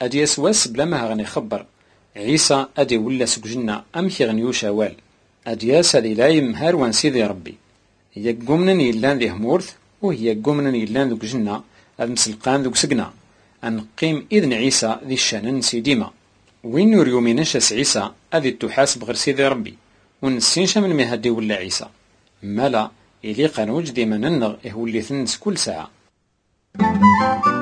أدي أسواس بلا ما غني خبر عيسى أدي ولا سك جنة أمكي غنيوش أوال أدياس هذي لايم هاروان سيدي ربي هي قومنا يلان ذي همورث وهي قومنا يلان ذوك جنة المسلقان ذوك سقنا أنقيم إذن عيسى ذي الشانن سيديما وين يوريومي نشاس عيسى أذي التحاسب غير سيدي ربي ونسينش من مهدي ولا عيسى مالا إلي قانوج ديما ننغ إهو اللي ثنس كل ساعة